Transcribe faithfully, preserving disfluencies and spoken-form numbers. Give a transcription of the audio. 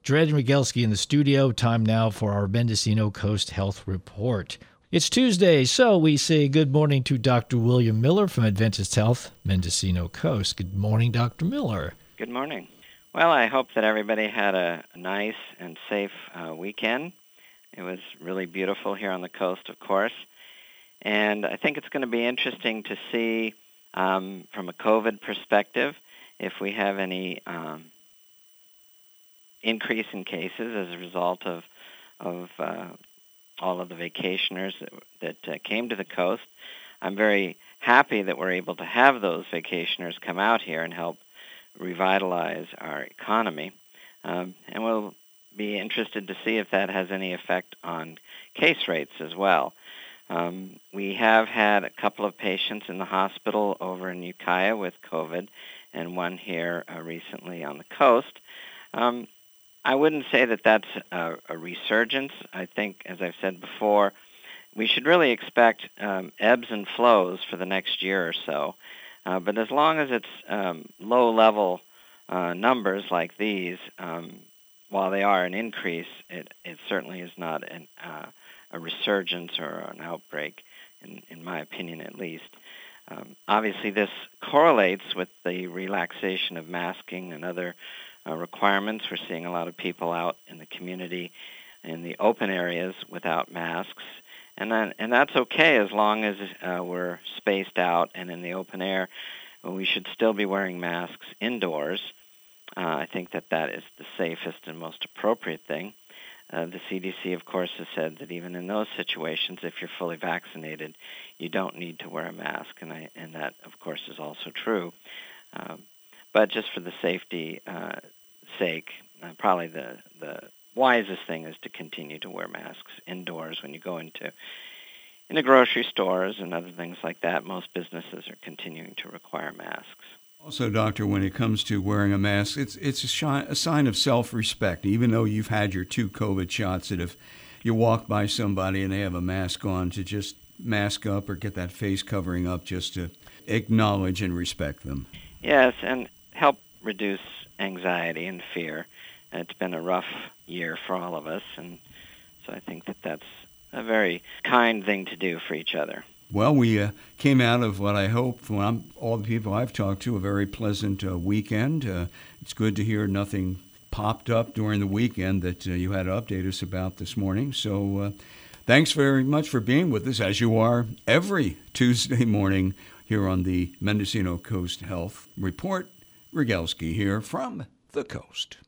Dred and Rogalski in the studio. Time now for our Mendocino Coast Health Report. It's Tuesday, so we say good morning to Doctor William Miller from Adventist Health, Mendocino Coast. Good morning, Doctor Miller. Good morning. Well, I hope that everybody had a nice and safe uh, weekend. It was really beautiful here on the coast, of course. And I think it's going to be interesting to see um, from a COVID perspective if we have any um, increase in cases as a result of, of uh, all of the vacationers that, that uh, came to the coast. I'm very happy that we're able to have those vacationers come out here and help revitalize our economy. Um, and we'll be interested to see if that has any effect on case rates as well. Um, we have had a couple of patients in the hospital over in Ukiah with COVID and one here uh, recently on the coast. Um, I wouldn't say that that's a, a resurgence. I think, as I've said before, we should really expect um, ebbs and flows for the next year or so. Uh, but as long as it's um, low-level uh, numbers like these, um, while they are an increase, it, it certainly is not an, uh, a resurgence or an outbreak, in, in my opinion at least. Um, obviously, this correlates with the relaxation of masking and other uh, requirements. We're seeing a lot of people out in the community in the open areas without masks, and then, and that's okay as long as uh, we're spaced out and in the open air. We should still be wearing masks indoors. Uh, I think that that is the safest and most appropriate thing. Uh, the C D C, of course, has said that even in those situations, if you're fully vaccinated, you don't need to wear a mask, and, I, and that, of course, is also true. Um, but just for the safety uh, sake, uh, probably the, the wisest thing is to continue to wear masks indoors when you go into into grocery stores and other things like that. Most businesses are continuing to require masks. Also, Doctor, when it comes to wearing a mask, it's it's a, shi- a sign of self-respect. Even though you've had your two COVID shots, that if you walk by somebody and they have a mask on, to just mask up or get that face covering up just to acknowledge and respect them. Yes, and help reduce anxiety and fear. It's been a rough year for all of us, and so I think that that's a very kind thing to do for each other. Well, we uh, came out of what I hope, from I'm, all the people I've talked to, a very pleasant uh, weekend. Uh, it's good to hear nothing popped up during the weekend that uh, you had to update us about this morning. So uh, thanks very much for being with us, as you are every Tuesday morning here on the Mendocino Coast Health Report. Rogalski here from the coast.